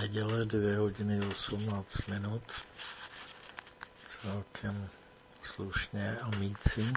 neděle 2 hodiny 18 minut. Celkem slušně a mící.